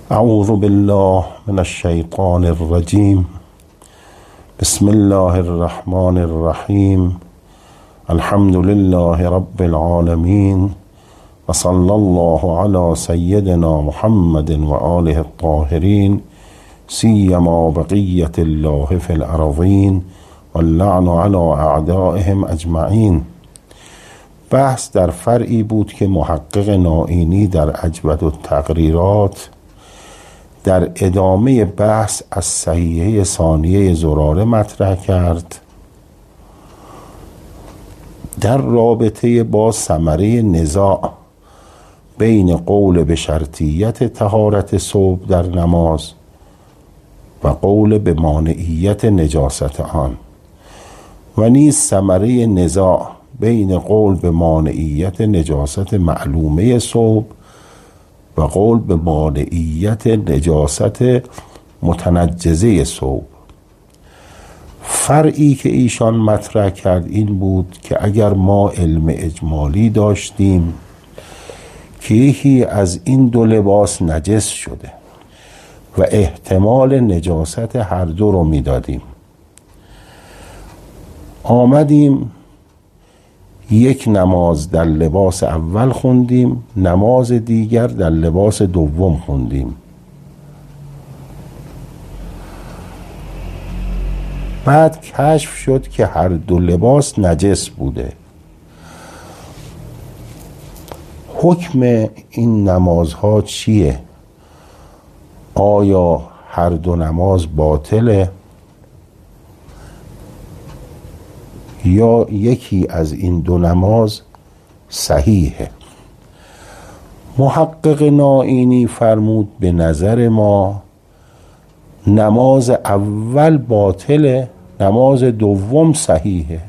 اعوذ بالله من الشیطان الرجیم. بسم الله الرحمن الرحیم. الحمد لله رب العالمین و صلی الله علی سیدنا محمد و آله الطاهرین سیما بقیة الله فی الارضین واللعن علی اعدائهم اجمعین. بحث در فرعی بود که محقق نائینی در اجود التقریرات در ادامه بحث از صحیحه ثانیه زراره مطرح کرد در رابطه با ثمره نزاع بین قول به شرطیت طهارت ثوب در نماز و قول به مانعیت نجاست آن، و نیز ثمره نزاع بین قول به مانعیت نجاست معلومه ثوب و قول به مانعیت نجاست متنجزه ثوب. فرعی که ایشان مطرح کرد این بود که اگر ما علم اجمالی داشتیم که یکی از این دو لباس نجس شده و احتمال نجاست هر دو رو میدادیم، آمدیم یک نماز در لباس اول خوندیم، نماز دیگر در لباس دوم خوندیم، بعد کشف شد که هر دو لباس نجس بوده. حکم این نمازها چیه؟ آیا هر دو نماز باطله یا یکی از این دو نماز صحیحه؟ محقق نائینی فرمود به نظر ما نماز اول باطله، نماز دوم صحیحه.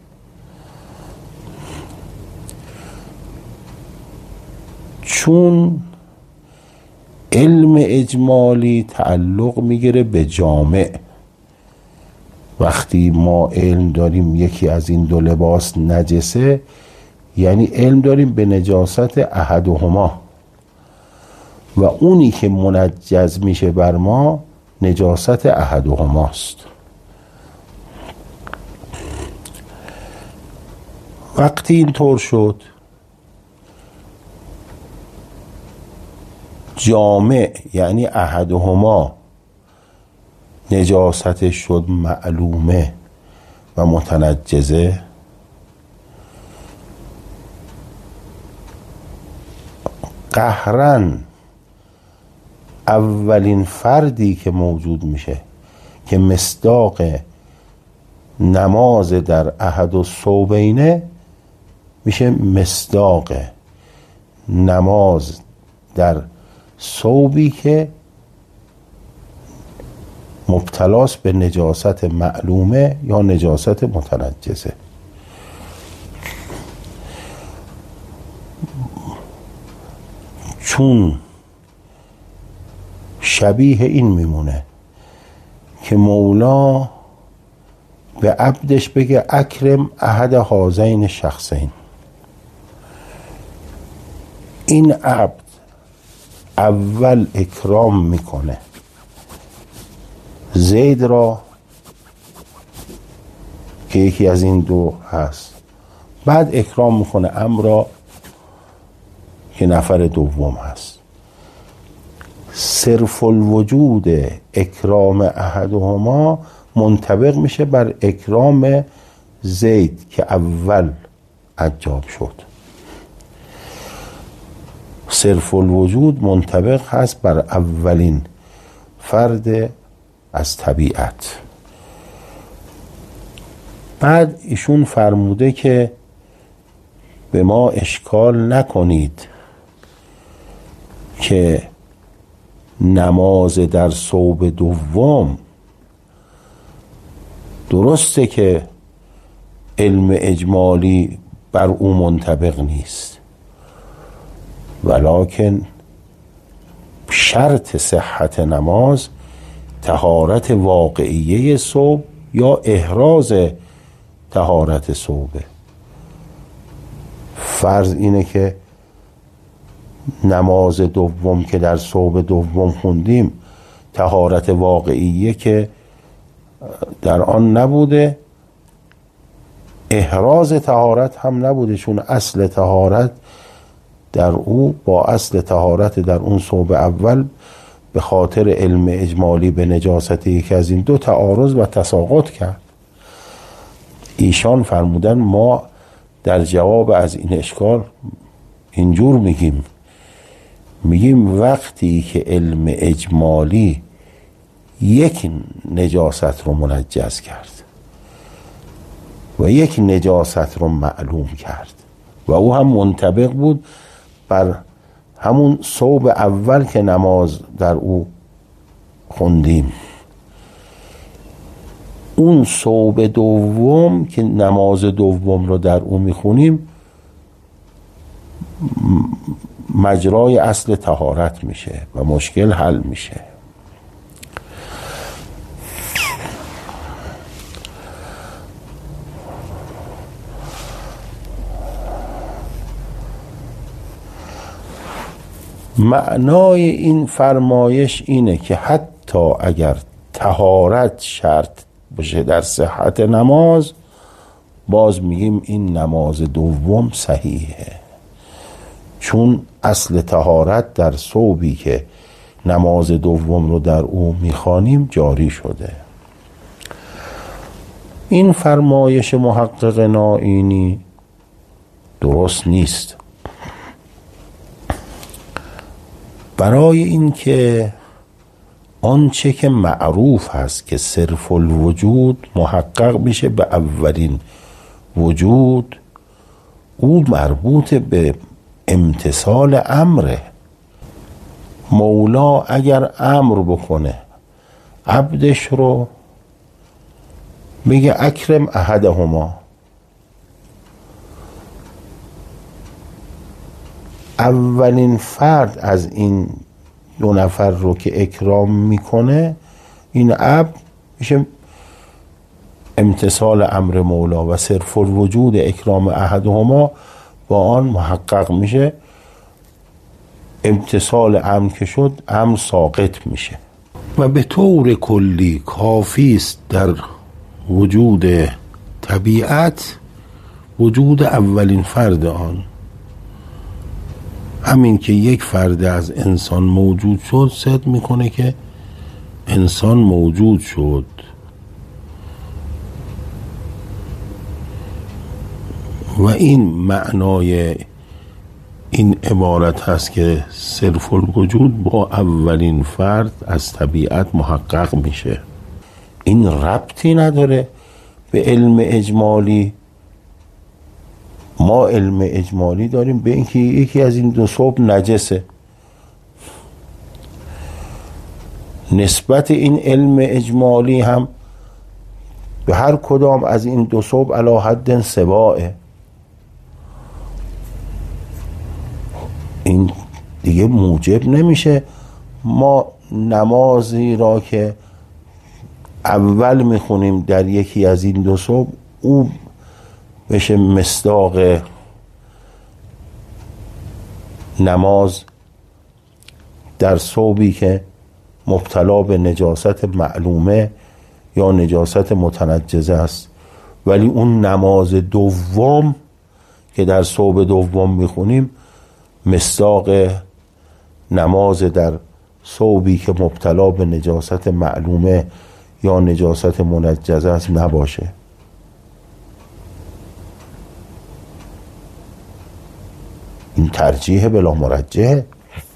چون علم اجمالی تعلق میگیره به جامع. وقتی ما علم داریم یکی از این دو لباس نجسه، یعنی علم داریم به نجاست احدهما و اونی که منجز میشه بر ما نجاست احدهماست. وقتی اینطور شد جامع یعنی احدهما نجاست شد معلومه و متنجزه، قهرن اولین فردی که موجود میشه که مصداق نماز در احد الثوبینه میشه مصداق نماز در ثوبی که مبتلاس به نجاست معلومه یا نجاست متنجزه. چون شبیه این میمونه که مولا به عبدش بگه اکرم احد هذین شخصین. این عبد اول اکرام میکنه زید را که یکی از این دو هست، بعد اکرام میکنه عمرو را که نفر دوم هست. صرف الوجود اکرام احدهما منطبق میشه بر اکرام زید که اول انجام شد. صرف الوجود منطبق هست بر اولین فرد از طبیعت. بعد ایشون فرموده که به ما اشکال نکنید که نماز در ثوب دوم درسته که علم اجمالی بر او منطبق نیست، ولکن شرط صحت نماز طهارت واقعیه ثوب یا احراز طهارت ثوبه. فرض اینه که نماز دوم که در صبح دوم خوندیم طهارت واقعیه که در آن نبوده، احراز طهارت هم نبوده، چون اصل طهارت در او با اصل طهارت در اون صبح اول به خاطر علم اجمالی به نجاست یکی از این دو تعارض و تساقط کرد. ایشان فرمودن ما در جواب از این اشکال اینجور میگیم وقتی که علم اجمالی یک نجاست رو منجز کرد و یک نجاست رو معلوم کرد و او هم منطبق بود بر همون صبح اول که نماز در او خوندیم، اون صبح دوم که نماز دوم رو در او میخونیم مجرای اصل طهارت میشه و مشکل حل میشه. معنای این فرمایش اینه که حتی اگر طهارت شرط باشه در صحت نماز، باز میگیم این نماز دوم صحیحه، چون اصل طهارت در صوبی که نماز دوم رو در او میخوانیم جاری شده. این فرمایش محقق نائینی درست نیست. برای اینکه آنچه که معروف هست که صرف الوجود محقق میشه به اولین وجود، او مربوط به امتثال امره. مولا اگر امر بکنه عبدش رو، میگه اکرم احدهما، اولین فرد از این دو نفر رو که اکرام میکنه این عبد میشه امتثال امر مولا و صرف الوجود اکرام احدهما با آن محقق میشه. امتثال امر که شد امر ساقط میشه و به طور کلی کافی است در وجود طبیعت وجود اولین فرد آن. همین که یک فرد از انسان موجود شد صدق میکنه که انسان موجود شد. و این معنای این عبارت هست که صرف الوجود با اولین فرد از طبیعت محقق میشه. این ربطی نداره به علم اجمالی. ما علم اجمالی داریم به اینکه یکی از این دو صبح نجسه. نسبت این علم اجمالی هم به هر کدام از این دو صبح علی حد سواء. این دیگه موجب نمیشه ما نمازی را که اول میخونیم در یکی از این دو صبح او بشه مصداق نماز در صوبی که مبتلا به نجاست معلومه یا نجاست متنجزه است. ولی اون نماز دوم که در صوب دوم میخونیم مصداق نماز در صوبی که مبتلا به نجاست معلومه یا نجاست منجزه است نباشه. این ترجیح بلا مرجحه.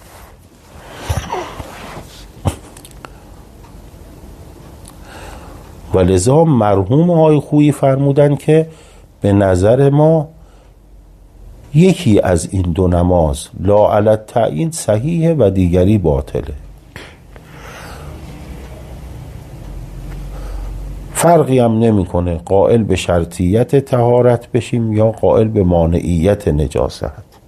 و لذا مرحوم آقای خویی فرمودن که به نظر ما یکی از این دو نماز لا علی التعیین صحیحه و دیگری باطله. فرقی هم نمیکنه قائل به شرطیت طهارت بشیم یا قائل به مانعیت نجاست.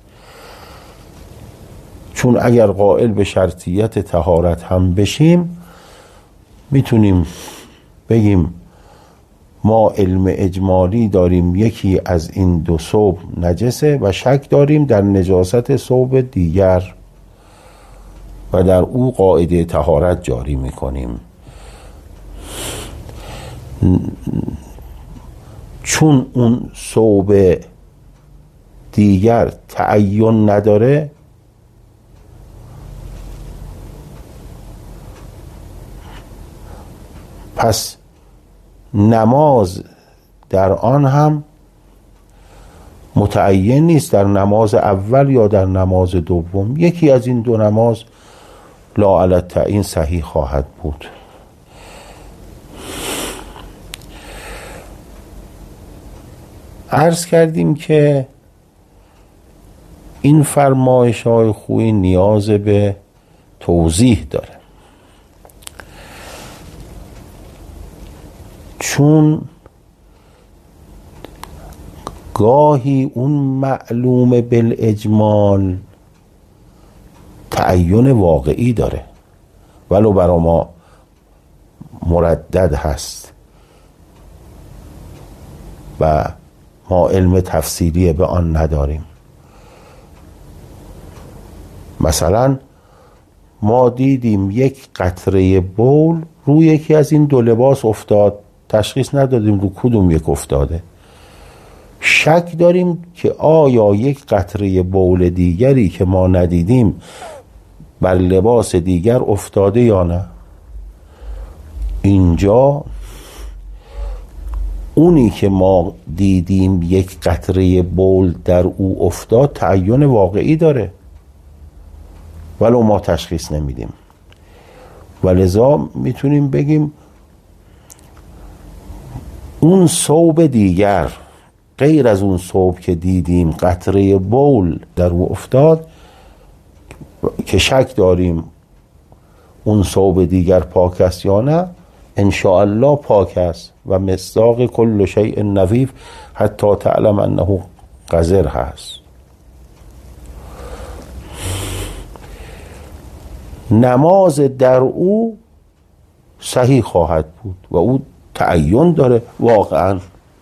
چون اگر قائل به شرطیت طهارت هم بشیم میتونیم بگیم ما علم اجمالی داریم یکی از این دو ثوب نجسه و شک داریم در نجاست ثوب دیگر و در او قاعده طهارت جاری میکنیم. چون اون ثوب دیگر تعین نداره، پس نماز در آن هم متعین نیست، در نماز اول یا در نماز دوم. یکی از این دو نماز لا علی التعیین صحیح خواهد بود. عرض کردیم که این فرمایش‌های خویی نیاز به توضیح داره، چون گاهی اون معلوم بالاجمال تعین واقعی داره ولو برا ما مردد هست و ما علم تفسیری به آن نداریم. مثلا ما دیدیم یک قطره بول روی یکی از این دو لباس افتاد، تشخیص ندادیم رو کدوم یک افتاده. شک داریم که آیا یک قطره بول دیگری که ما ندیدیم بر لباس دیگر افتاده یا نه. اینجا اونی که ما دیدیم یک قطره بول در او افتاد تعین واقعی داره ولو ما تشخیص نمیدیم، ولذا میتونیم بگیم اون ثوب دیگر غیر از اون ثوب که دیدیم قطره بول در او افتاد که شک داریم اون ثوب دیگر پاک است یا نه، ان شاء الله پاک است و مصداق کل شیء نظیف حتی تعلم انه قذر هست. نماز در او صحیح خواهد بود و او تعین داره واقعا.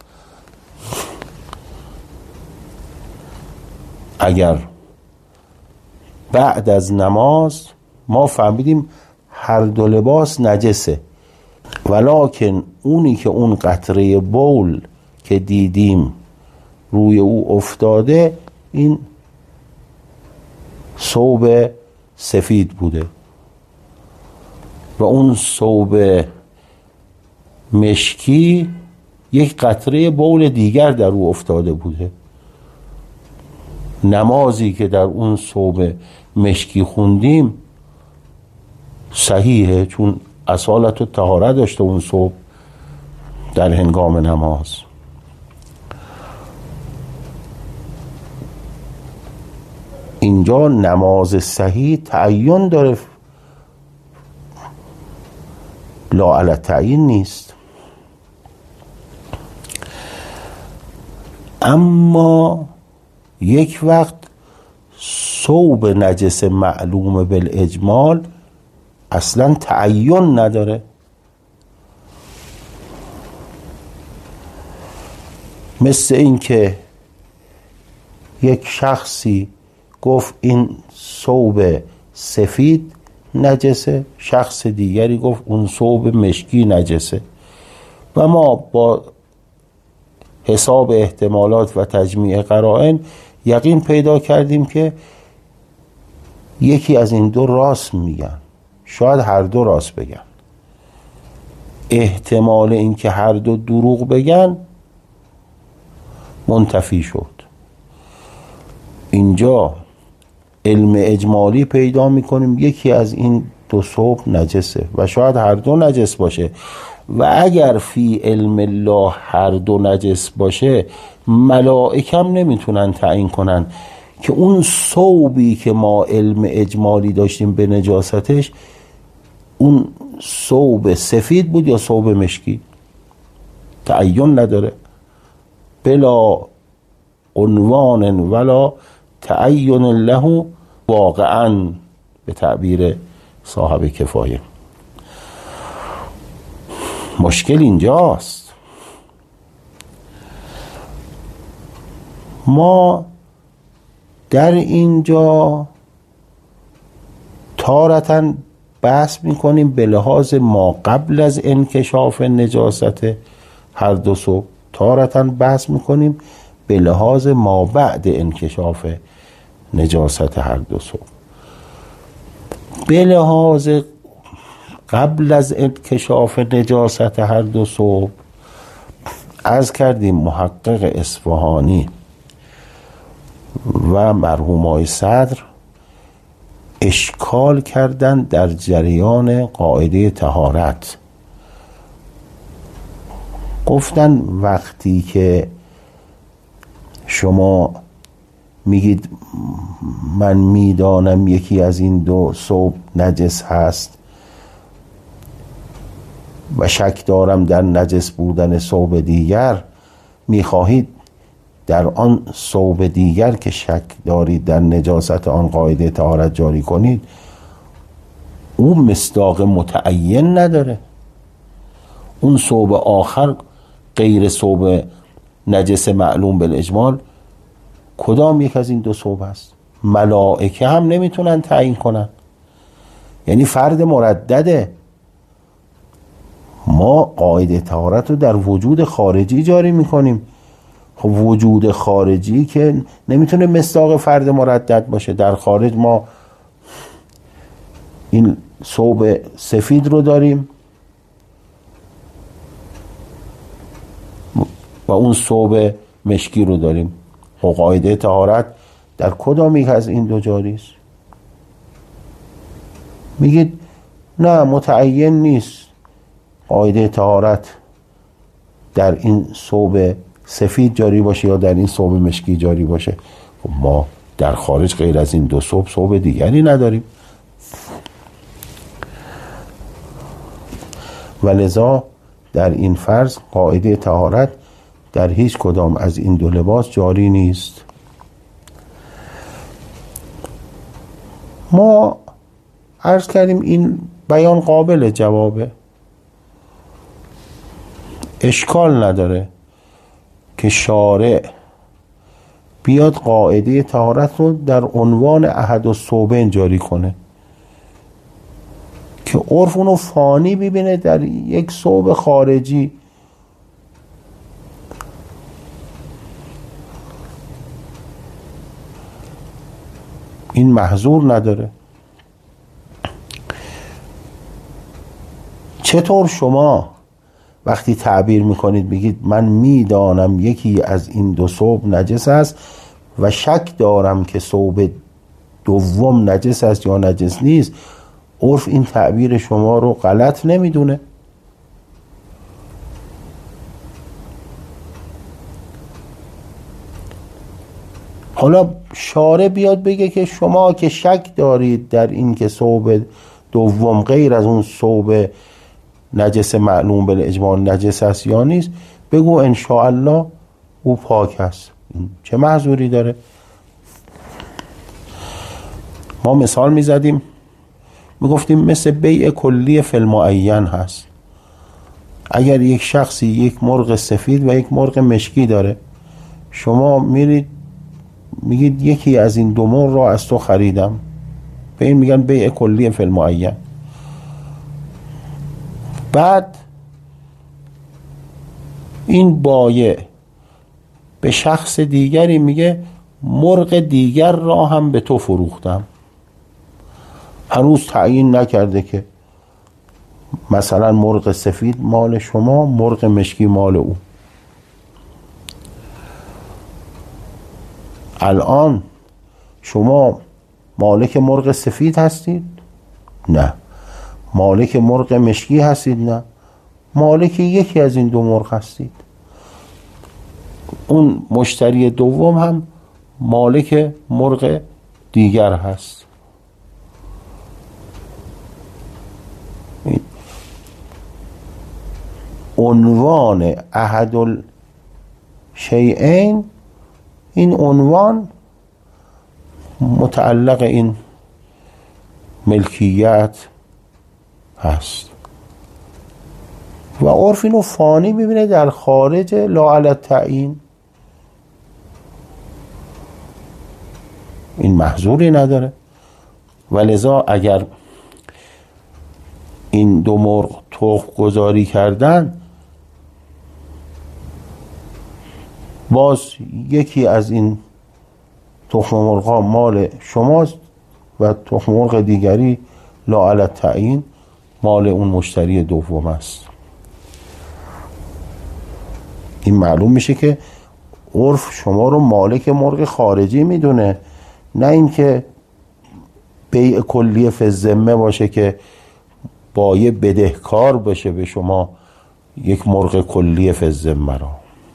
اگر بعد از نماز ما فهمیدیم هر دو لباس نجسه، ولکن اونی که اون قطره بول که دیدیم روی او افتاده این ثوب سفید بوده و اون ثوب مشکی یک قطره بول دیگر در او افتاده بوده. نمازی که در اون ثوب مشکی خوندیم صحیحه، چون اصالت و طهارت داشته اون ثوب در هنگام نماز. اینجا نماز صحیح تعین داره، لا علی التعیین نیست. اما یک وقت ثوب نجس معلوم بالاجمال اصلا تعین نداره، مثل این که یک شخصی گفت این ثوب سفید نجسه، شخص دیگری گفت اون ثوب مشکی نجسه و ما با حساب احتمالات و تجمیع قرائن یقین پیدا کردیم که یکی از این دو راست میگن، شاید هر دو راست بگن. احتمال این که هر دو دروغ بگن منتفی شد. اینجا علم اجمالی پیدا میکنیم یکی از این دو ثوب نجسه و شاید هر دو نجس باشه و اگر فی علم الله هر دو نجس باشه ملائکم نمیتونن تعیین کنن که اون ثوبی که ما علم اجمالی داشتیم به نجاستش اون ثوب سفید بود یا ثوب مشکی. تعیین نداره، بلا عنوان ولا تعین له واقعا به تعبیر صاحب کفایه. مشکل اینجاست ما در اینجا تارتاً بحث میکنیم به لحاظ ما قبل از انکشاف نجاست هر دو صبح، تارتاً بحث میکنیم به لحاظ ما بعد انکشاف نجاست هر دو صبح. به لحاظ قبل از انکشاف نجاست هر دو صبح عرض کردیم محقق اصفهانی و مرحوم آقای صدر اشکال کردن در جریان قاعده طهارت. گفتن وقتی که شما میگید من میدانم یکی از این دو ثوب نجس هست و شک دارم در نجس بودن ثوب دیگر، میخواهید در آن ثوب دیگر که شک دارید در نجاست آن قاعده طهارت جاری کنید. اون مصداق متعین نداره. اون ثوب آخر غیر ثوب نجس معلوم بالاجمال کدام یک از این دو ثوب هست؟ ملائکه هم نمیتونن تعیین کنن، یعنی فرد مردده. ما قاعده طهارت رو در وجود خارجی جاری میکنیم. خب وجود خارجی که نمیتونه مصداق فرد مردد باشه. در خارج ما این ثوب سفید رو داریم و اون ثوب مشکی رو داریم. خب قاعده طهارت در کدام یک از این دو جاری است؟ میگید نه متعین نیست قاعده طهارت در این ثوب سفید جاری باشه یا در این ثوب مشکی جاری باشه. خب ما در خارج غیر از این دو ثوب دیگری نداریم و لذا در این فرض قاعده طهارت در هیچ کدام از این دو لباس جاری نیست. ما عرض کردیم این بیان قابل جوابه، اشکال نداره که شارع بیاد قاعده طهارت رو در عنوان احد الثوبین جاری کنه که عرف اونو فانی ببینه در یک ثوب خارجی. این محظور نداره. چطور شما وقتی تعبیر میکنید بگید من میدانم یکی از این دو ثوب نجس است و شک دارم که ثوب دوم نجس است یا نجس نیست، عرف این تعبیر شما رو غلط نمیدونه؟ حالا شارع بیاد بگه که شما که شک دارید در این که ثوب دوم غیر از اون ثوب نجس معلوم بالاجمال نجس است یا نیست، بگو انشاءالله او پاک است. چه معذوری داره؟ ما مثال میزدیم میگفتیم مثل بیع کلی فی المعین هست. اگر یک شخصی یک مرغ سفید و یک مرغ مشکی داره، شما میرید میگید یکی از این دو مرغ را از تو خریدم، به این میگن بیع کلی فی المعین. بعد این بایع به شخص دیگری میگه مرغ دیگر را هم به تو فروختم. هنوز تعیین نکرده که مثلا مرغ سفید مال شما، مرغ مشکی مال او. الان شما مالک مرغ سفید هستید؟ نه. مالک مرغ مشکی هستید؟ نه. مالک یکی از این دو مرغ هستید. اون مشتری دوم هم مالک مرغ دیگر هست. عنوان احد الشیئین، این عنوان متعلق این ملکیت هست و عرف اینو فانی میبینه در خارج لا علی التعیین. محظوری نداره. ولذا اگر این دو مرغ تخم گذاری کردن، باز یکی از این تخم مرغا مال شماست و تخم مرغ دیگری لا علی التعیین مال اون مشتری دوم است. این معلوم میشه که عرف شما رو مالک مرغ خارجی میدونه، نه اینکه بیع کلیه فی الذمه باشه که با یه بدهکار بشه به شما یک مرغ کلیه فی الذمه را.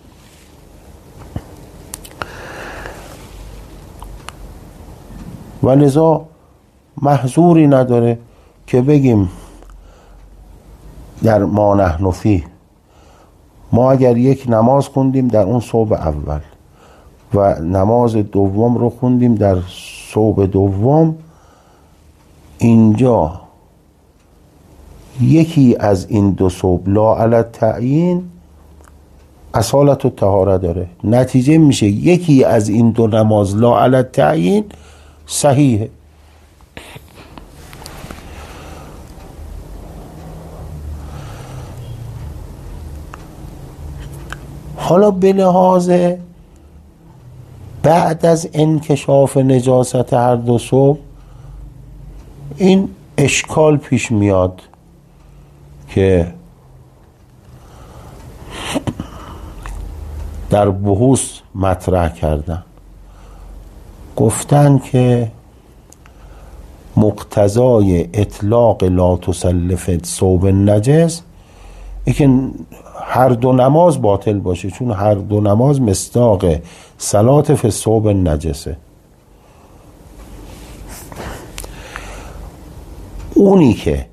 و لذا محظوری نداره که بگیم در ما نحن فیه، ما اگر یک نماز خوندیم در اون صبح اول و نماز دوم رو خوندیم در صبح دوم، اینجا یکی از این دو صبح لا علی التعیین اصالت و طهاره داره، نتیجه میشه یکی از این دو نماز لا علی التعیین صحیحه. حالا به لحاظ بعد از انکشاف نجاست هر دو صبح این اشکال پیش میاد که در بحوث مطرح کردن، گفتن که مقتضای اطلاق لا تصلی فی الثوب النجس ای که هر دو نماز باطل باشه، چون هر دو نماز مصداق صلات فی الثوب النجسه. اونی که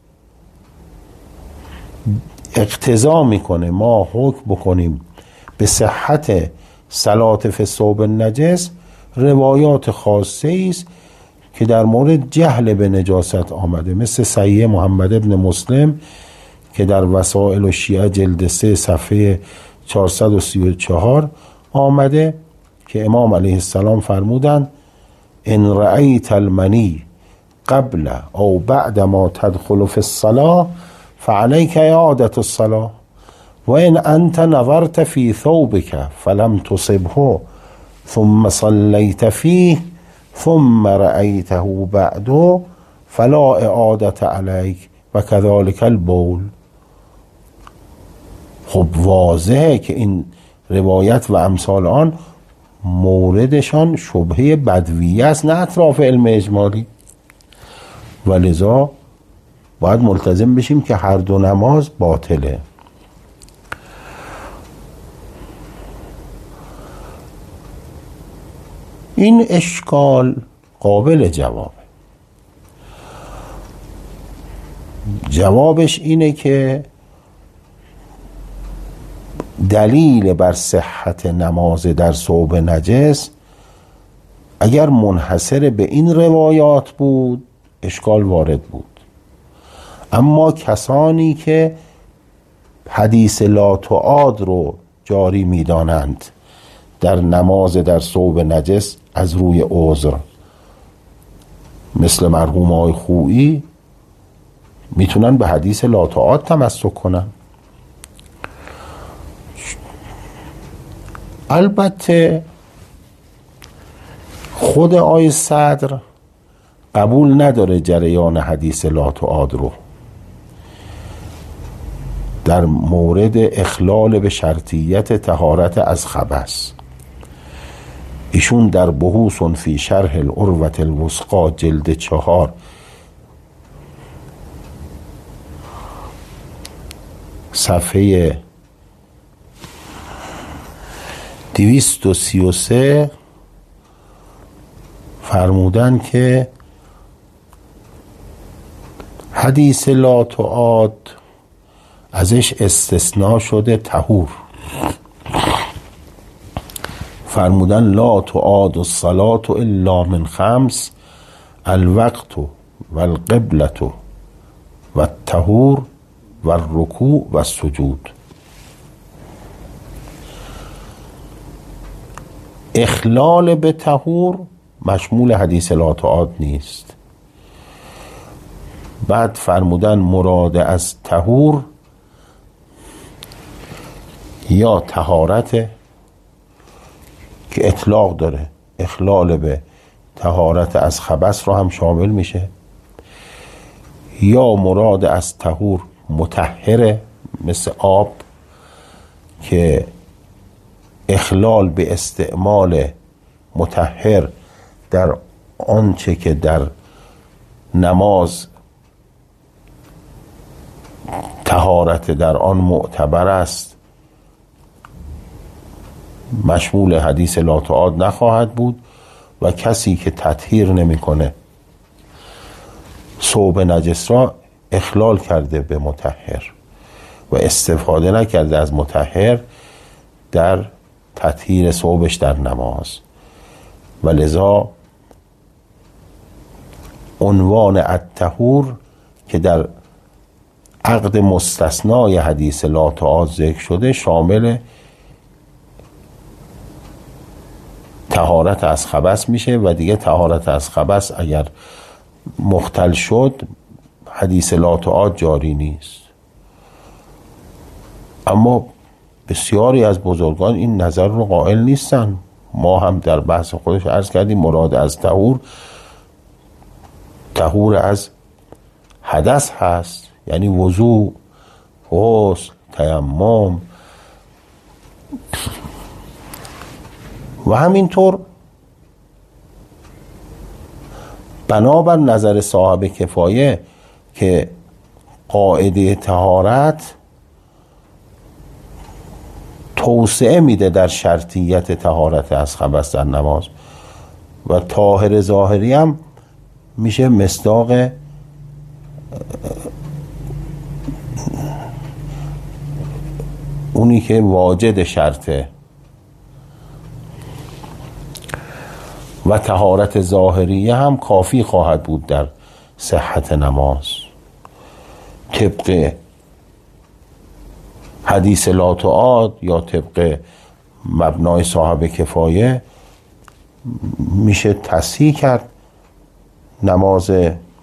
اقتضا میکنه ما حکم بکنیم به صحت صلات فی الثوب النجس روایات خاصه است که در مورد جهل به نجاست آمده، مثل صحیح محمد ابن مسلم که در وسائل الشیعه جلد 3 صفحه 434 آمده که امام علیه السلام فرمودند ان رأیت المنی قبل او بعد ما تدخل فی الصلاة فعلیک اعادة الصلاة و ان انت نظرت فی ثوبک فلم تصبه ثم صلیت فیه ثم رأیته بعد فلا اعادة علیک و کذالک البول. خب واضحه که این روایت و امثال آن موردشان شبهه بدویه است، نه اطراف علم اجمالی. و لذا باید ملتزم بشیم که هر دو نماز باطله. این اشکال قابل جوابه. جوابش اینه که دلیل بر صحت نماز در ثوب نجس اگر منحصر به این روایات بود اشکال وارد بود، اما کسانی که حدیث لا تعاد رو جاری می‌دانند در نماز در ثوب نجس از روی عذر، مثل مرحوم آقای خویی، میتونن به حدیث لا تعاد تمسک کنن. البته خود آقای صدر قبول نداره جریان حدیث لا تعاد رو در مورد اخلال به شرطیت طهارت از خبث. ایشون در بحوث فی شرح العروة الوثقی جلد 4 صفحه 233 فرمودن که حدیث لا تعاد ازش استثناء شده طهور. فرمودن لا تعاد الصلاة الا من 5 الوقت و القبلة و الطهور و الرکوع و السجود. اخلال به طهور مشمول حدیث لا تعاد نیست. بعد فرمودن مراد از طهور یا طهارت که اطلاق داره، اخلال به طهارت از خبث رو هم شامل میشه، یا مراد از طهور مطهره مثل آب که اخلال به استعمال مطهر در آنچه که در نماز طهارت در آن معتبر است مشمول حدیث لا تعاد نخواهد بود. و کسی که تطهیر نمیکنه ثوب نجس را اخلال کرده به مطهر و استفاده نکرده از مطهر در تطهیر ثوبش در نماز، و لذا عنوان الطهور که در عقد مستثنای حدیث لا تعاد ذکر شده شامل طهارت از خبث میشه و دیگه طهارت از خبث اگر مختل شد حدیث لا تعاد جاری نیست. اما بسیاری از بزرگان این نظر رو قائل نیستن. ما هم در بحث خودش عرض کردیم مراد از طهور از حدث هست، یعنی وضو، غسل، تیمم و همینطور بنابر نظر صاحب کفایه که قاعده طهارت توسعه میده در شرطیت طهارت از خبث در نماز و طاهر ظاهری هم میشه مصداق اونی که واجد شرطه و طهارت ظاهریه هم کافی خواهد بود در صحت نماز. طبق حدیث لا تعاد یا طبق مبنای صاحب کفایه میشه تصحیح کرد نماز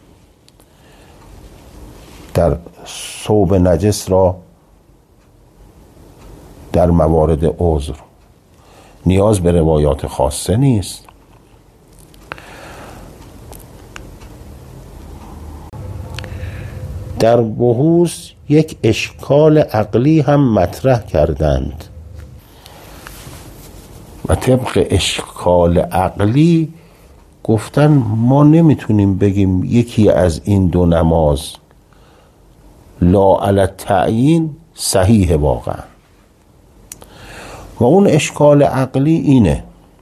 در ثوب نجس را در موارد عذر. نیاز به روایات خاصه نیست. در بحوث یک اشکال عقلی هم مطرح کردند و طبق اشکال عقلی گفتن ما نمیتونیم بگیم یکی از این دو نماز لا علی التعیین صحیح واقعا. و اون اشکال عقلی اینه،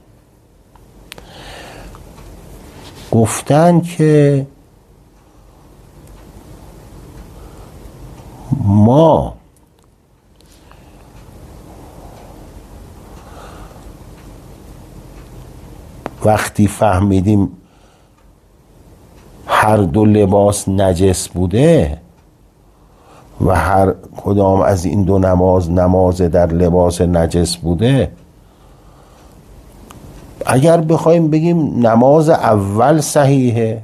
گفتن که ما وقتی فهمیدیم هر دو لباس نجس بوده و هر کدام از این دو نماز در لباس نجس بوده، اگر بخوایم بگیم نماز اول صحیحه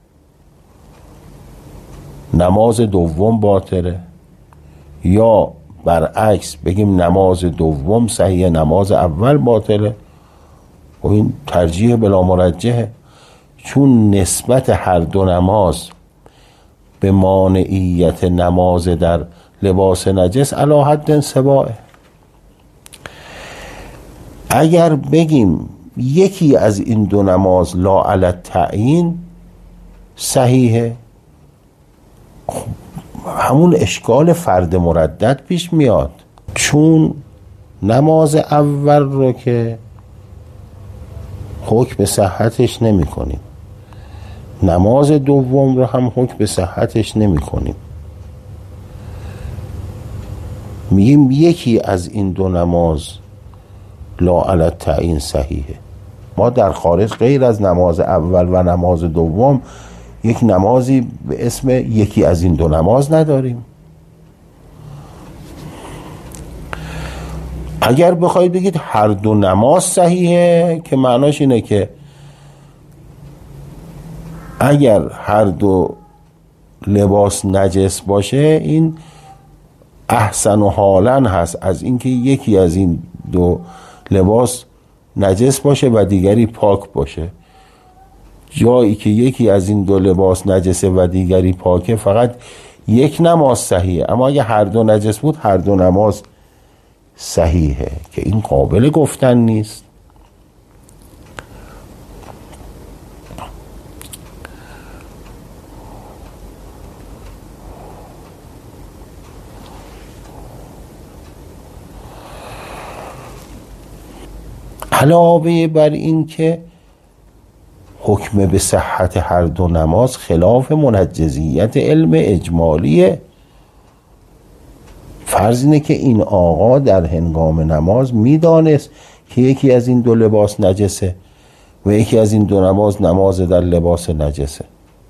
نماز دوم باطله، یا برعکس بگیم نماز دوم صحیحه نماز اول باطله، و این ترجیح بلا مرجحه، چون نسبت هر دو نماز به مانعیت نماز در لباس نجس علی حد سواء. اگر بگیم یکی از این دو نماز لا علی التعیین صحیحه، همون اشکال فرد مردد پیش میاد، چون نماز اول رو که حکم به صحتش نمی کنیم، نماز دوم رو هم حکم به صحتش نمی کنیم، میگیم یکی از این دو نماز لا علی التعیین صحیحه. ما در خارج غیر از نماز اول و نماز دوم یک نمازی به اسم یکی از این دو نماز نداریم. اگر بخواید بگید هر دو نماز صحیحه، که معناش اینه که اگر هر دو لباس نجس باشه این احسن و حالا هست از اینکه یکی از این دو لباس نجس باشه و دیگری پاک باشه. جایی که یکی از این دو لباس نجسه و دیگری پاکه فقط یک نماز صحیحه، اما اگه هر دو نجس بود هر دو نماز صحیحه که این قابل گفتن نیست. علاوه بر این که حکم به صحت هر دو نماز خلاف منجزیت علم اجمالیه. فرض اینه که این آقا در هنگام نماز میدانست که یکی از این دو لباس نجسه و یکی از این دو نماز در لباس نجسه.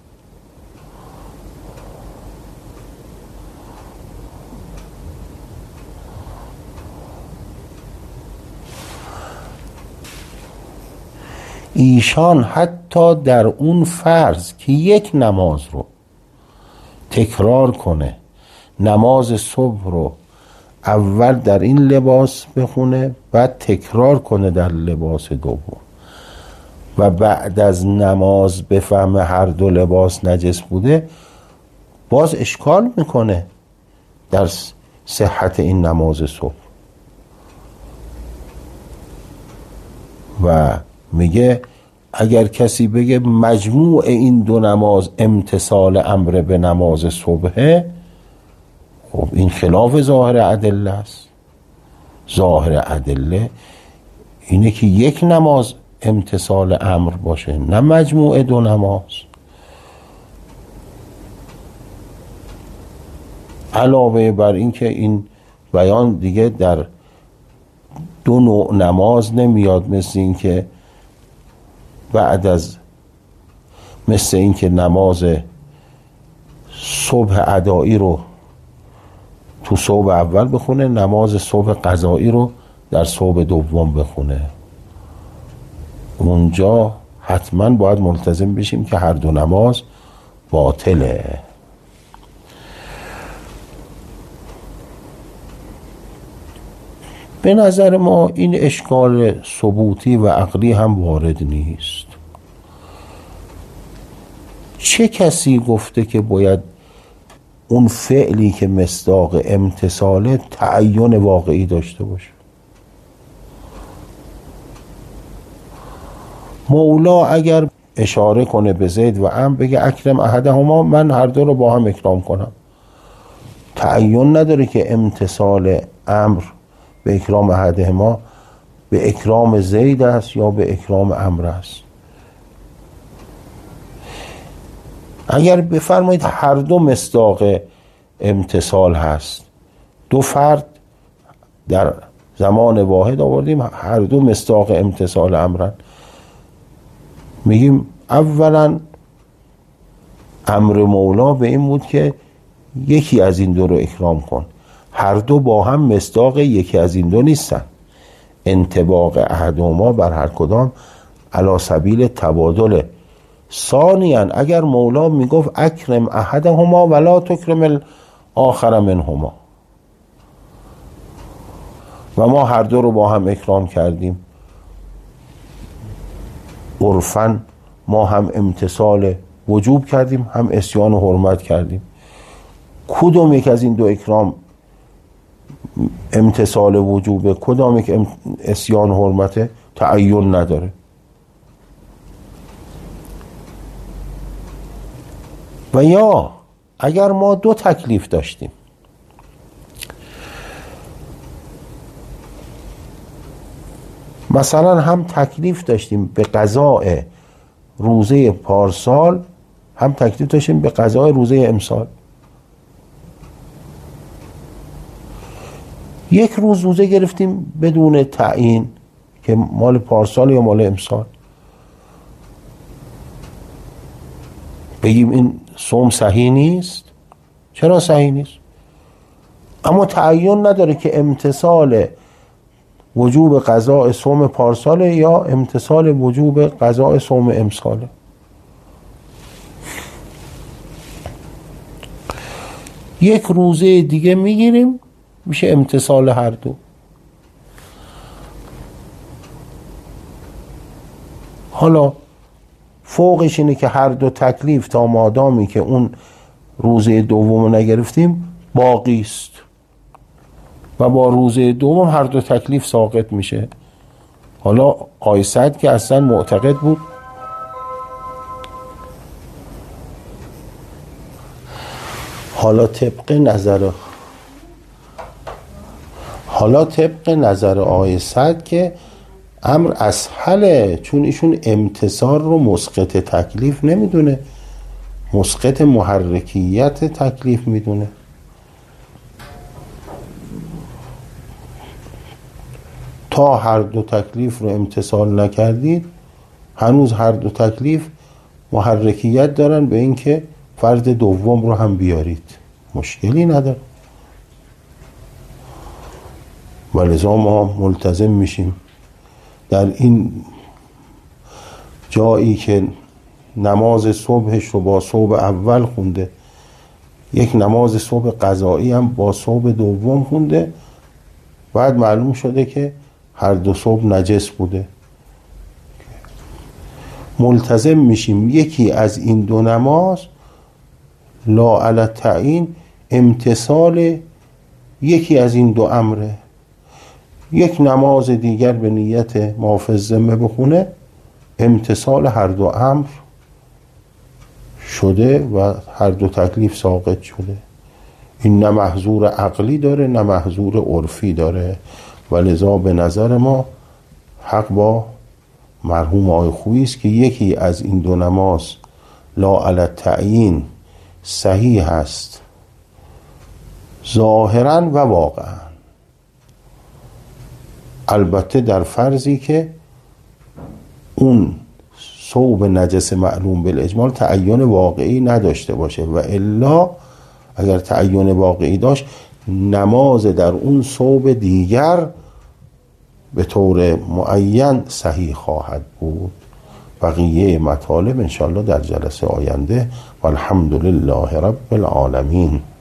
ایشان حتی در اون فرض که یک نماز رو تکرار کنه، نماز صبح رو اول در این لباس بخونه بعد تکرار کنه در لباس دوم و بعد از نماز بفهمه هر دو لباس نجس بوده، باز اشکال میکنه در صحت این نماز صبح و میگه اگر کسی بگه مجموع این دو نماز امتثال امر به نماز صبحه، خب این خلاف ظاهر ادله است. ظاهر ادله اینه که یک نماز امتثال امر باشه نه مجموع دو نماز. علاوه بر این که این بیان دیگه در دو نوع نماز نمیاد، مثل این که بعد از مثل این که نماز صبح ادایی رو تو صبح اول بخونه، نماز صبح قضایی رو در صبح دوم بخونه. اونجا حتما باید ملتزم بشیم که هر دو نماز باطله. به نظر ما این اشکال ثبوتی و عقلی هم وارد نیست. چه کسی گفته که باید اون فعلی که مصداق امتثاله تعین واقعی داشته باشه؟ مولا اگر اشاره کنه به زید و عمرو بگه اکرم احدهما، من هر دو رو با هم اکرام کنم، تعین نداره که امتثال امر به اکرام احدهما به اکرام زید است یا به اکرام عمرو است. اگر بفرمایید هر دو مصداق امتثال هست، دو فرد در زمان واحد آوردیم هر دو مصداق امتثال امرن، میگیم اولا امر مولا به این بود که یکی از این دو رو اکرام کن، هر دو با هم مصداق یکی از این دو نیستن، انطباق احدهما بر هر کدام علی سبیل تبادل. ثانیاً اگر مولا میگفت اکرم احدهما ولا تکرم الاخر منهما و ما هر دو رو با هم اکرام کردیم، عرفاً ما هم امتثال وجوب کردیم هم عصیان و حرمت کردیم، کدوم یک از این دو اکرام امتثال وجوبه کدام یک عصیان و حرمته تعین نداره. و یا اگر ما دو تکلیف داشتیم، مثلا هم تکلیف داشتیم به قضاء روزه پارسال، هم تکلیف داشتیم به قضاء روزه امسال، یک روز روزه گرفتیم بدون تعیین که مال پارسال یا مال امسال، بگیم این صوم صحیح نیست؟ چرا صحیح نیست؟ اما تعین نداره که امتثال وجوب قضاء صوم پارسال یا امتثال وجوب قضاء صوم امساله. یک روزه دیگه میگیریم، میشه امتصال هر دو. حالا فوقش اینه که هر دو تکلیف تا مادامی که اون روزه دوم رو نگرفتیم باقی است و با روزه دوم هر دو تکلیف ساقط میشه. حالا آقای سعد که اصلا معتقد بود حالا طبق نظر آقای سعد که امر اسهله، چون ایشون امتصال رو مسقط تکلیف نمیدونه، مسقط محرکیت تکلیف میدونه. تا هر دو تکلیف رو امتصال نکردید هنوز هر دو تکلیف محرکیت دارن به این که فرد دوم رو هم بیارید، مشکلی نداره. ولذا ما ملتزم میشیم در این جایی که نماز صبحش رو با صبح اول خونده، یک نماز صبح قضایی هم با صبح دوم خونده، بعد معلوم شده که هر دو صبح نجس بوده. ملتزم میشیم یکی از این دو نماز لا علی التعیین امتصال یکی از این دو امره، یک نماز دیگر به نیت محافظ ذمه بخونه، امتصال هر دو امر شده و هر دو تکلیف ساقط شده. این نه محظور عقلی داره نه محظور عرفی داره. ولذا به نظر ما حق با مرحوم آقای خویی است که یکی از این دو نماز لا علی التعیین صحیح هست ظاهرا و واقعا، البته در فرضی که اون ثوب نجس معلوم بالاجمال تعین واقعی نداشته باشه، و الا اگر تعین واقعی داشت نماز در اون ثوب دیگر به طور معین صحیح خواهد بود. بقیه مطالب انشاءالله در جلسه آینده. والحمد لله رب العالمین.